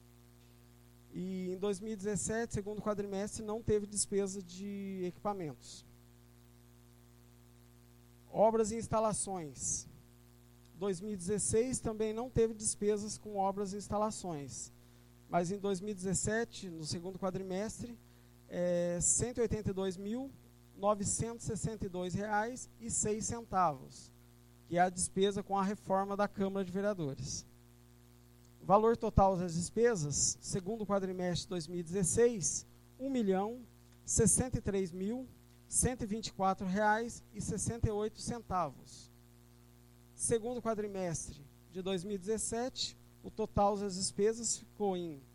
E em 2017, segundo quadrimestre, não teve despesa de equipamentos. Obras e instalações. 2016 também não teve despesas com obras e instalações, mas em 2017, no segundo quadrimestre, R$ 182.962,06, que é a despesa com a reforma da Câmara de Vereadores. O valor total das despesas, segundo o quadrimestre de 2016, R$ 1.063.124,68. Segundo o quadrimestre de 2017, o total das despesas ficou em R$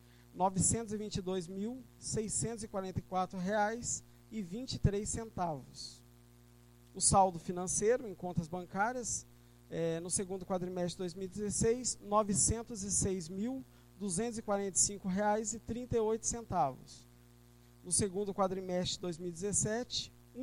922.644,23. O saldo financeiro em contas bancárias, no segundo quadrimestre de 2016, R$ 906.245,38. No segundo quadrimestre de 2017, R$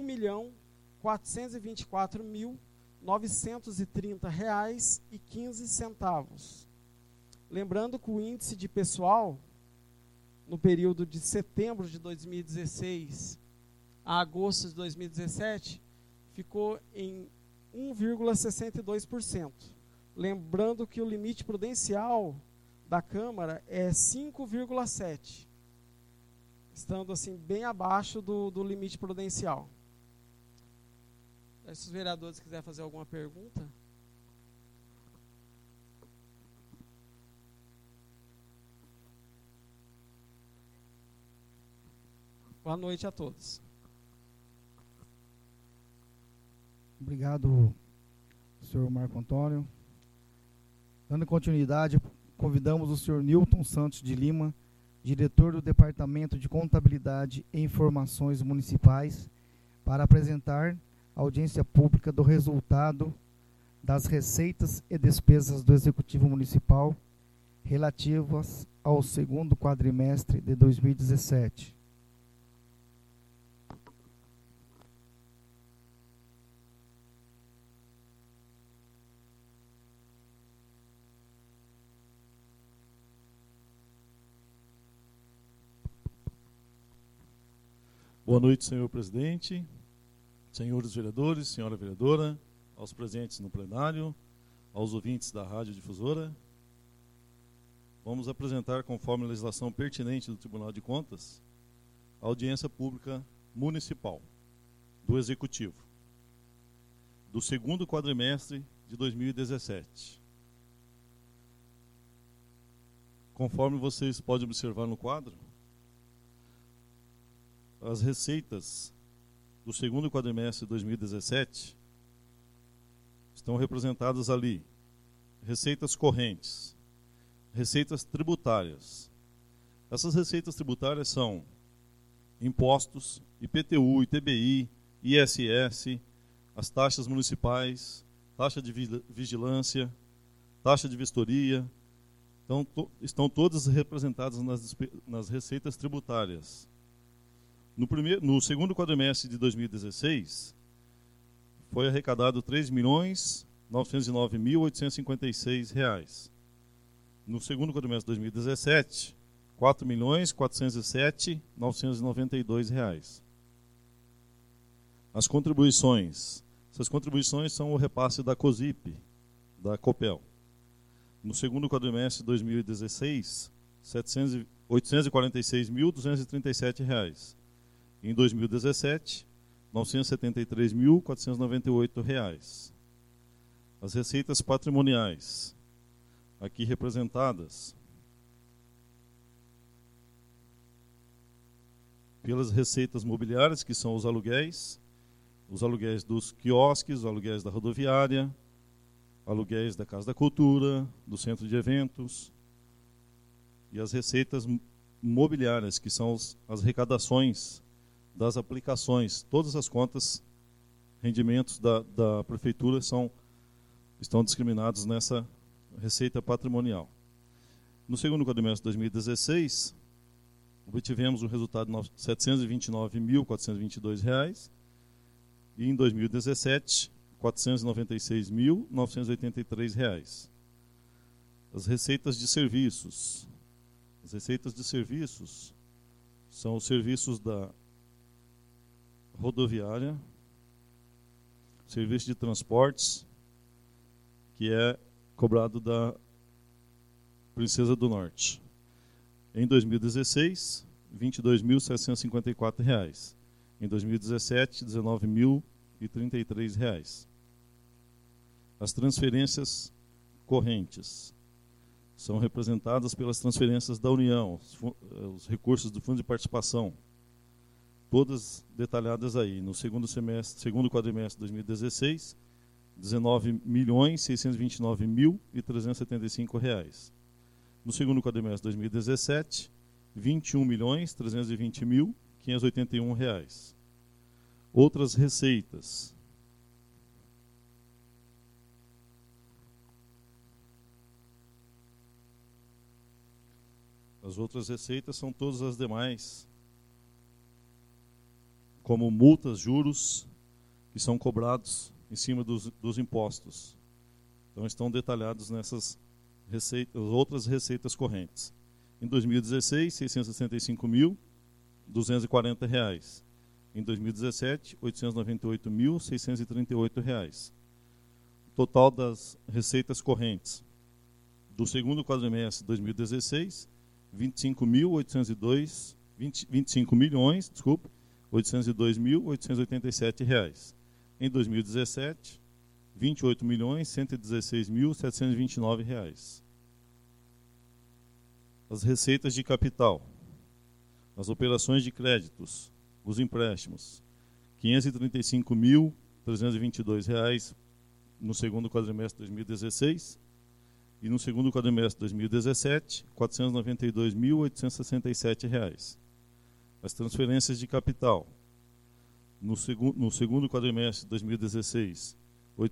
1.424.930,15. Lembrando que o índice de pessoal, no período de setembro de 2016 a agosto de 2017, ficou em 1,62%. Lembrando que o limite prudencial da Câmara é 5,7%, estando assim bem abaixo do limite prudencial. Se os vereadores quiserem fazer alguma pergunta. Boa noite a todos. Obrigado, senhor Marco Antônio. Dando continuidade, convidamos o senhor Nilton Santos de Lima, diretor do Departamento de Contabilidade e Informações Municipais, para apresentar a audiência pública do resultado das receitas e despesas do Executivo Municipal relativas ao segundo quadrimestre de 2017. Boa noite, senhor presidente, senhores vereadores, senhora vereadora, aos presentes no plenário, aos ouvintes da Rádio Difusora. Vamos apresentar, conforme a legislação pertinente do Tribunal de Contas, a audiência pública municipal do Executivo do segundo quadrimestre de 2017. Conforme vocês podem observar no quadro, as receitas do segundo quadrimestre de 2017 estão representadas ali. Receitas correntes, receitas tributárias. Essas receitas tributárias são impostos, IPTU, ITBI, ISS, as taxas municipais, taxa de vigilância, taxa de vistoria. Então, estão todas representadas nas receitas tributárias. No segundo quadrimestre de 2016, foi arrecadado R$ 3.909.856. No segundo quadrimestre de 2017, R$ 4.407.992. As contribuições. Essas contribuições são o repasse da COSIP, da COPEL. No segundo quadrimestre de 2016, R$ 846.237. Em 2017, R$ 973.498. As receitas patrimoniais, aqui representadas pelas receitas mobiliárias, que são os aluguéis dos quiosques, os aluguéis da rodoviária, aluguéis da Casa da Cultura, do Centro de Eventos, e as receitas mobiliárias, que são as arrecadações das aplicações. Todas as contas, rendimentos da Prefeitura estão discriminados nessa receita patrimonial. No segundo quadrimestre de 2016, obtivemos um resultado de R$ 729.422, e em 2017, R$ 496.983. As receitas de serviços. As receitas de serviços são os serviços da rodoviária, serviço de transportes, que é cobrado da Princesa do Norte. Em 2016, R$ 22.754. Em 2017, R$ 19.033. As transferências correntes são representadas pelas transferências da União, os recursos do Fundo de Participação, todas detalhadas aí. No segundo quadrimestre de 2016, R$ 19.629.375. No segundo quadrimestre de 2017, R$ 21.320.581. Outras receitas. As outras receitas são todas as demais, como multas, juros, que são cobrados em cima dos impostos. Então estão detalhados nessas outras receitas correntes. Em 2016, R$ 665.240. Em 2017, R$ 898.638. Total das receitas correntes do segundo quadrimestre de 2016, R$ 25.802.887. Em 2017, R$ 28.116.729. As receitas de capital, as operações de créditos, os empréstimos, R$ 535.322 no segundo quadrimestre de 2016 e no segundo quadrimestre de 2017, R$ 492.867. As transferências de capital, no segundo quadrimestre de 2016, R$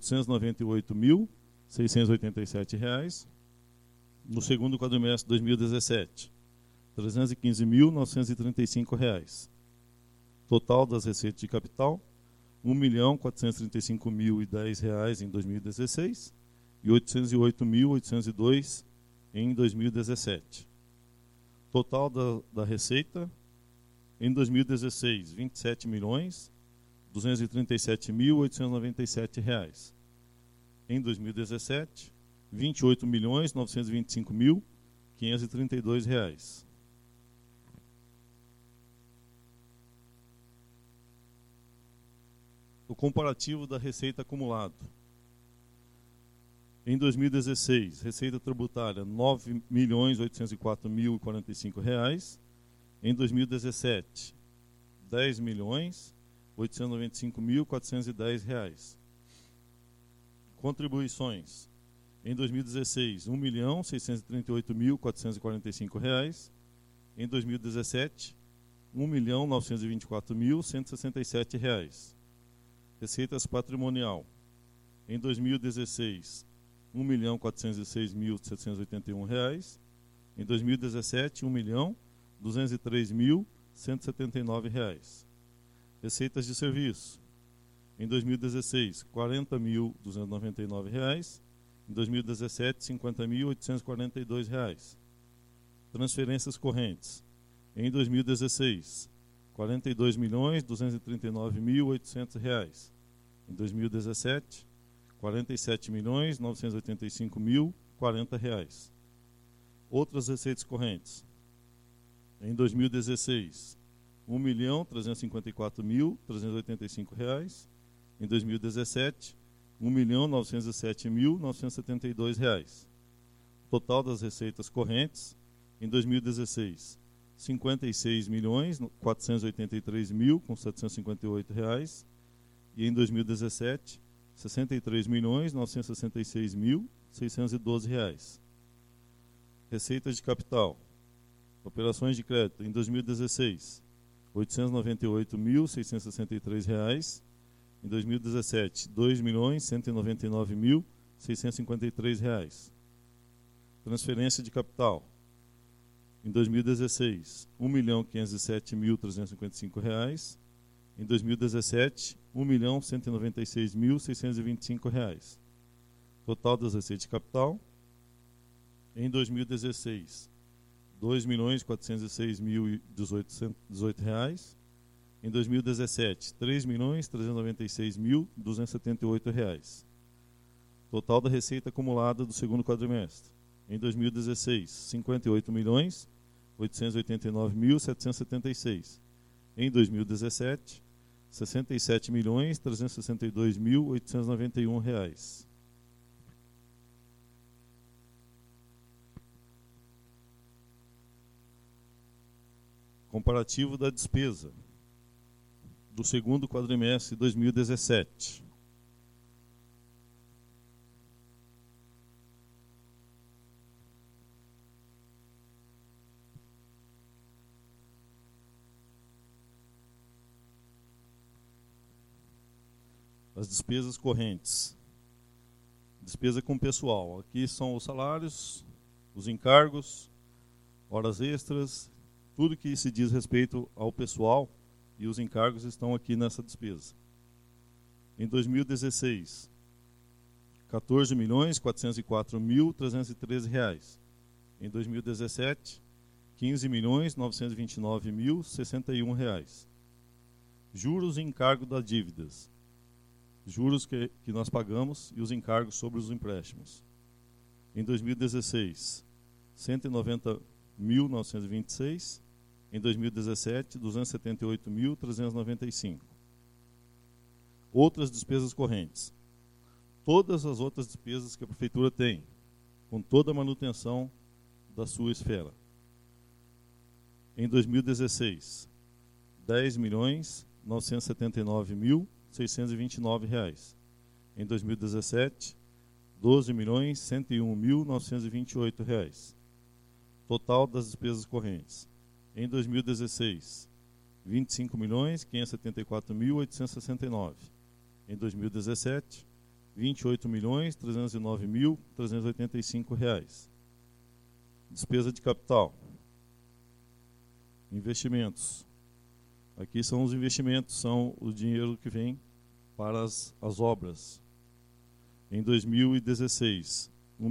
898.687. No segundo quadrimestre de 2017, R$ 315.935. Total das receitas de capital, R$ 1.435.010 em 2016 e R$ 808.802 em 2017. Total da receita, em 2016, R$ 27.237.897. Em 2017, R$ 28.925.532. O comparativo da receita acumulada. Em 2016, receita tributária R$ 9.804.045. Em 2017, R$ 10.895.410. Contribuições. Em 2016, R$ 1.638.445. Em 2017, R$ 1.924.167. Receitas patrimonial. Em 2016, R$ 1.406.781. Em 2017, R$ 1.203.179. Receitas de serviço. Em 2016, R$ 40.299. Em 2017, R$ 50.842. Transferências correntes. Em 2016, R$ 42.239.800. Em 2017, R$ 47.985.040. Outras receitas correntes. Em 2016, R$ 1.354.385. Em 2017, R$ 1.907.972. Total das receitas correntes, em 2016, R$ 56.483.758. E em 2017, R$ 63.966.612. Receitas de capital. Operações de crédito, em 2016, R$ 898.663. Em 2017, R$ 2.199.653. Transferência de capital. Em 2016, R$ 1.507.355. Em 2017, R$ 1.196.625. Total das receitas de capital. Em 2016, R$ 2.406.018. Em 2017, R$ 3.396.278. Total da receita acumulada do segundo quadrimestre. Em 2016, 58.889.776. Em 2017, 67.362.891 reais. Comparativo da despesa do segundo quadrimestre de 2017. As despesas correntes. Despesa com pessoal. Aqui são os salários, os encargos, horas extras, tudo que se diz respeito ao pessoal e os encargos estão aqui nessa despesa. Em 2016, R$ 14.404.313 reais. Em 2017, R$ 15.929.061 reais. Juros e encargo das dívidas. Juros que nós pagamos e os encargos sobre os empréstimos. Em 2016, 190.926. Em 2017, 278.395. Outras despesas correntes. Todas as outras despesas que a Prefeitura tem, com toda a manutenção da sua esfera. Em 2016, R$ 10.979.629 reais. Em 2017, R$ 12.101.928 reais. Total das despesas correntes. Em 2016, R$ 25.574.869. Em 2017, R$ 28.309.385 reais. Despesa de capital. Investimentos. Aqui são os investimentos, são o dinheiro que vem para as obras. Em 2016, R$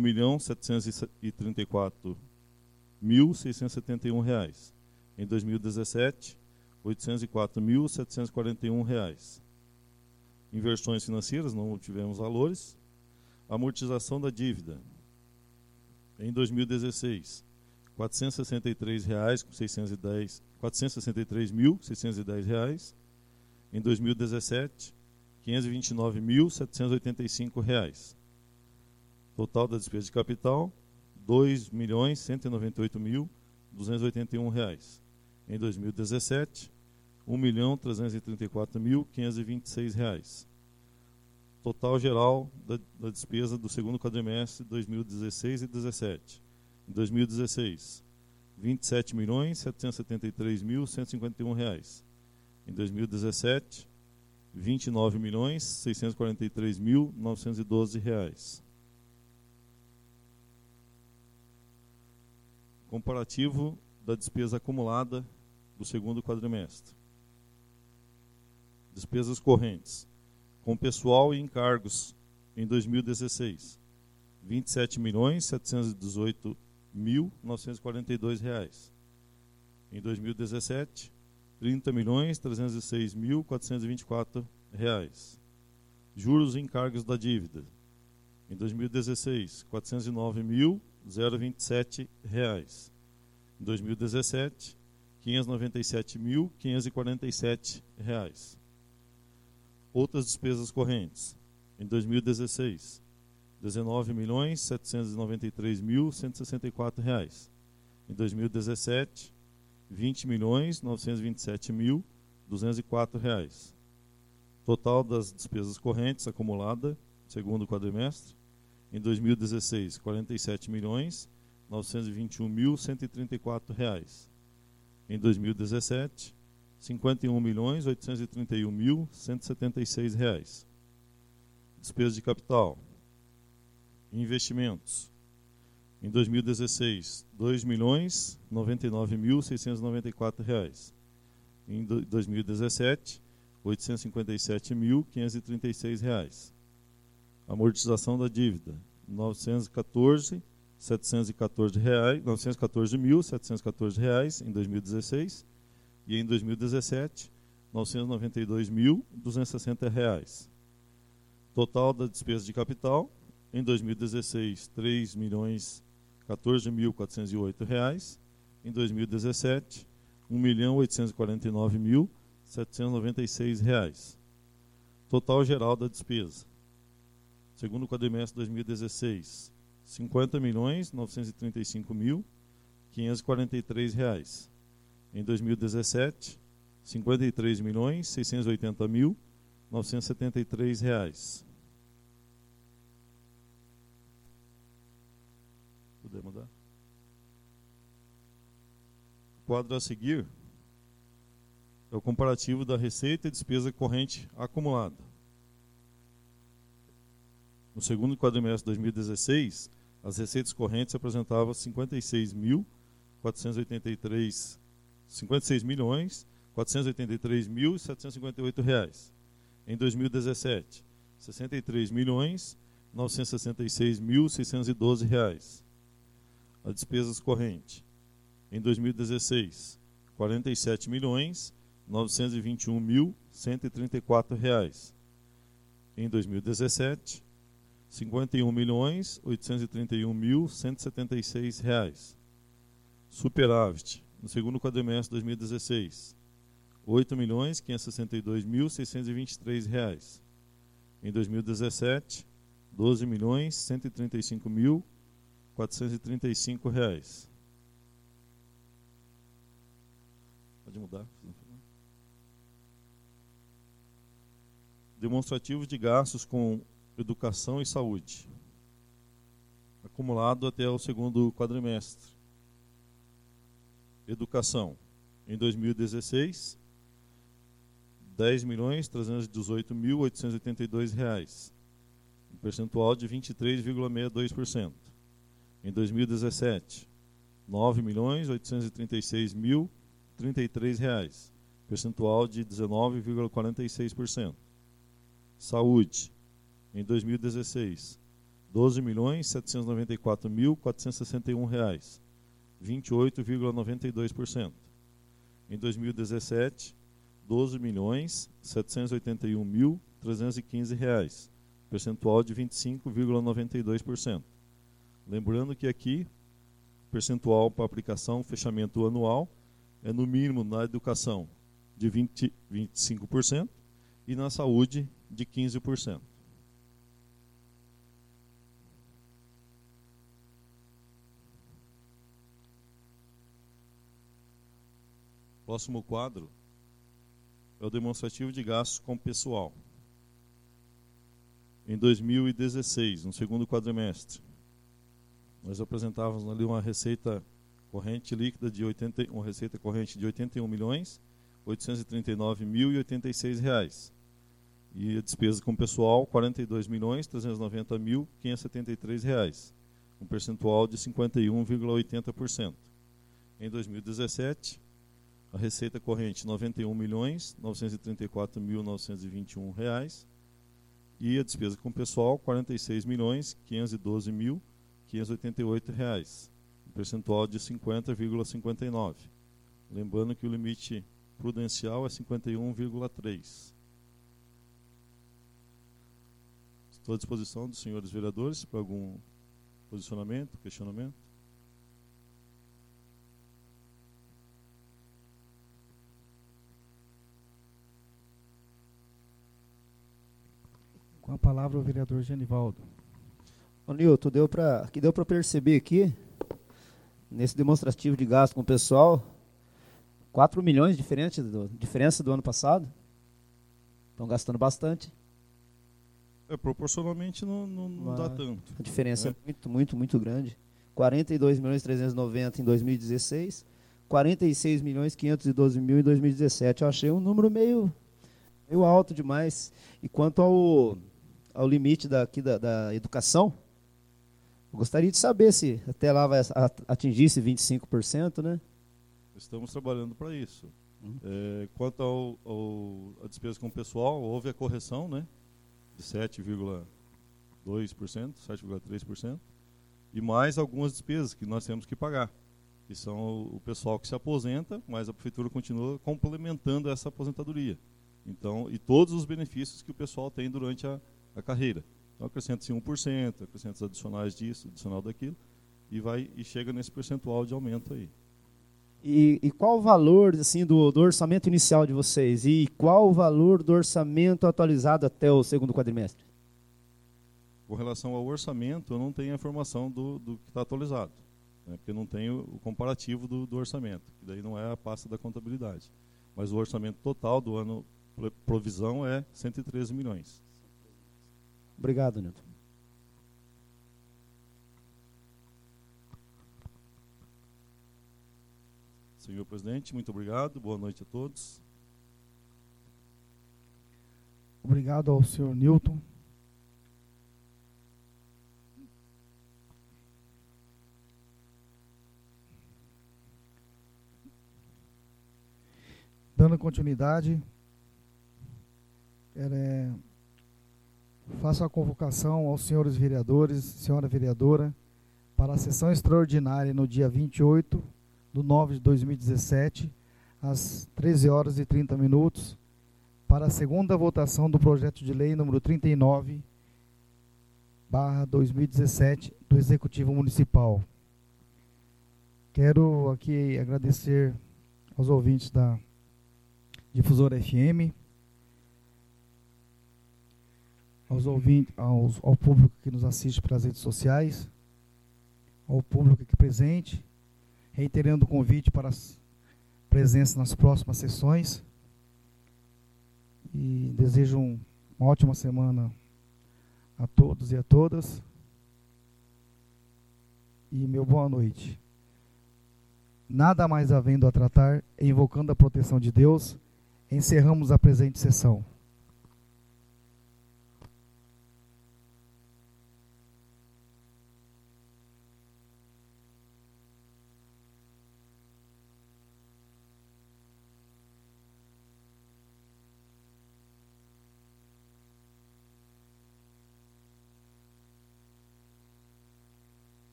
1.734.671 reais. Em 2017, R$ 804.741 reais. Inversões financeiras, não tivemos valores. Amortização da dívida. Em 2016, R$ 463.610 reais. Em 2017, R$ 529.785 reais. Total da despesa de capital, R$ 2.198.281 reais. Em 2017, R$ 1.334.526 reais. Total geral da despesa do segundo quadrimestre de 2016 e 2017. Em 2016, R$ 27.773.151 reais. Em 2017, R$ 29.643.912 reais. Comparativo da despesa acumulada do segundo quadrimestre. Despesas correntes. Com pessoal e encargos em 2016, R$ 27.718.942 reais. Em 2017, R$ 30.306.424 reais. Juros e encargos da dívida. Em 2016, R$ 409.027 reais. Em 2017, R$ 597.547 reais. Outras despesas correntes. Em 2016, R$ 19.793.164 reais. Em 2017, R$ 20.927.204 reais. Total das despesas correntes acumulada, segundo quadrimestre. Em 2016, R$ 47.921.134 reais. Em 2017, R$ 51.831.176 reais. Despesa de capital. Investimentos. Em 2016, R$ 2.099.694 reais. Em 2017, R$ 857.536 reais. Amortização da dívida, R$ 914.714 reais em 2016 e em 2017, R$ 992.260 reais. Total da despesa de capital, Em 2016, R$ 3.014.408. Em 2017, R$ 1.849.796. Total geral da despesa. Segundo quadrimestre de 2016, R$ 50.935.543. Em 2017, R$ 53.680.973. Poder mudar? O quadro a seguir é o comparativo da receita e despesa corrente acumulada. No segundo quadrimestre de 2016, as receitas correntes apresentavam 56.483.758 reais. Em 2017, R$ 63.966.612 reais. As despesas correntes. Em 2016, R$ 47.921.134 reais. Em 2017, R$ 51.831.176 reais. Superávit, no segundo quadrimestre de 2016, R$ 8.562.623 reais. Em 2017, R$ 12.135.435 reais. Pode mudar. Demonstrativo de gastos com educação e saúde, acumulado até o segundo quadrimestre. Educação, em 2016, R$ 10.318.882 reais, um percentual de 23,62%. Em 2017, R$ 9.836.033 reais, percentual de 19,46%. Saúde, em 2016, R$ 12.794.461 reais, 28,92%. Em 2017, R$ 12.781.315 reais, percentual de 25,92%. Lembrando que aqui, percentual para aplicação fechamento anual é no mínimo na educação de 25% e na saúde de 15%. Próximo quadro é o demonstrativo de gastos com pessoal. Em 2016, no segundo quadrimestre, nós apresentávamos ali uma receita corrente líquida de R$ 81.839.086 reais. E a despesa com pessoal, R$ 42.390.573 reais, um percentual de 51,80%. Em 2017, a receita corrente R$ 91.934.921 reais e a despesa com pessoal R$ 46.512.588 reais, um percentual de 50,59%. Lembrando que o limite prudencial é 51,3%. Estou à disposição dos senhores vereadores para algum posicionamento, questionamento. Com a palavra o vereador Genivaldo. Ô Nilton, deu para perceber aqui, nesse demonstrativo de gasto com o pessoal, 4 milhões de diferença do ano passado. Estão gastando bastante. Proporcionalmente não dá tanto. A diferença é muito grande. 42.390.000 em 2016, 46.512.000 em 2017. Eu achei um número meio alto demais. E quanto ao limite da educação, eu gostaria de saber se até lá vai atingir esse 25%, né? Estamos trabalhando para isso. Quanto à despesa com o pessoal, houve a correção, né? De 7,2%, 7,3%, e mais algumas despesas que nós temos que pagar, que são o pessoal que se aposenta, mas a prefeitura continua complementando essa aposentadoria. Então, e todos os benefícios que o pessoal tem durante a carreira. Então acrescenta-se 1%, acrescenta os adicionais disso, adicional daquilo, e chega nesse percentual de aumento aí. E qual o valor assim, do orçamento inicial de vocês? E qual o valor do orçamento atualizado até o segundo quadrimestre? Com relação ao orçamento, eu não tenho a informação do que está atualizado, né, porque eu não tenho o comparativo do orçamento, que daí não é a pasta da contabilidade. Mas o orçamento total do ano provisão é 113 milhões. Obrigado, Nilton. Senhor presidente, muito obrigado. Boa noite a todos. Obrigado ao senhor Nilton. Dando continuidade, faço a convocação aos senhores vereadores, senhora vereadora, para a sessão extraordinária no dia 28/9/2017, às 13h30, para a segunda votação do projeto de lei número 39/2017 do Executivo Municipal. Quero aqui agradecer aos ouvintes da Difusora FM, ao público que nos assiste pelas redes sociais, ao público aqui presente, reiterando o convite para a presença nas próximas sessões, e desejo uma ótima semana a todos e a todas, e meu boa noite. Nada mais havendo a tratar, invocando a proteção de Deus, encerramos a presente sessão.